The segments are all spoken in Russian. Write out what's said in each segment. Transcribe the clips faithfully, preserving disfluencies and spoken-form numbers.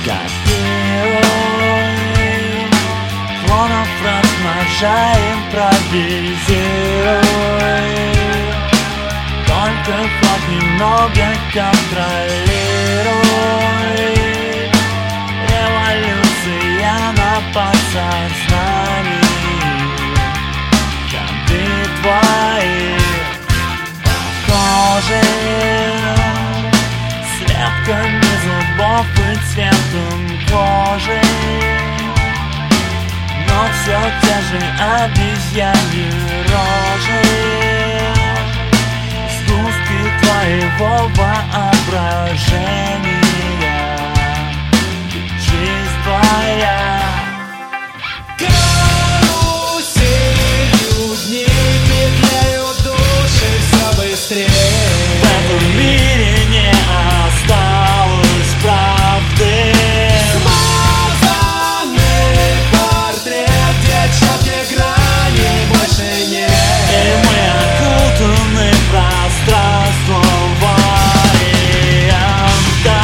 Копируй, клонов размножай, импровизируй. Только хоть немного контролируй. Революция на подсознании. Ходы твои похожи слепками зубов и цветом кожи, но все те же обезьяньи рожи. Сгустки твоего воображения, жизнь твоя. Каруселью дней петляют души все быстрее. В этом мире не осталось правды. Смазанный портрет, где четкие грани больше нет. И мы окутаны пространством варианта.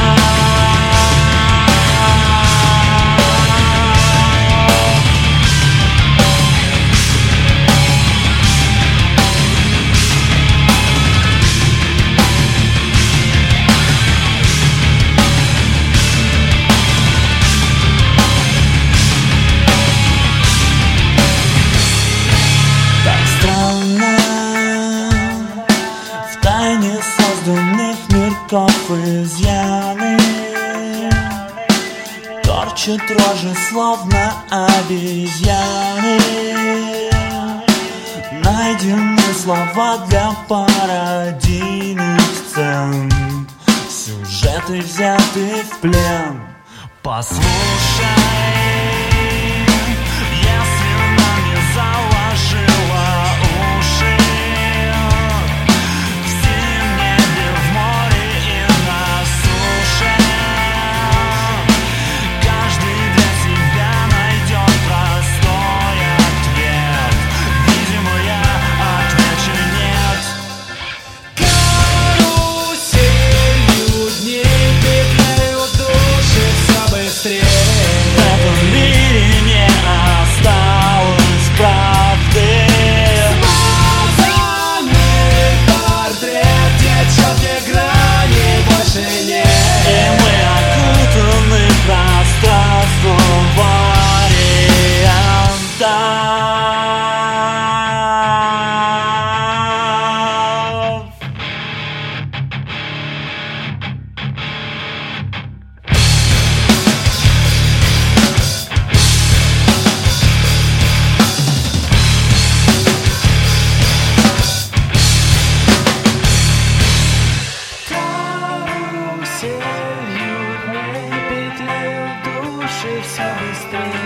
Так странно, в тайне созданных мирков изъяны торчат рожи, словно обезьяны. Найдены слова для пародийных сцен, сюжеты взяты в плен. Послушай, если нам не заложило уши, в синем небе, в море и на суше, каждый для себя найдет простой ответ. Видимо, я отвечу нет. Каруселью дней петляют души все быстрее. В этом мире не осталось правды. Смазанный портрет, где четких граней больше нет. И мы окутаны пространством вариантов. Каруселью дней петляют души все быстрее.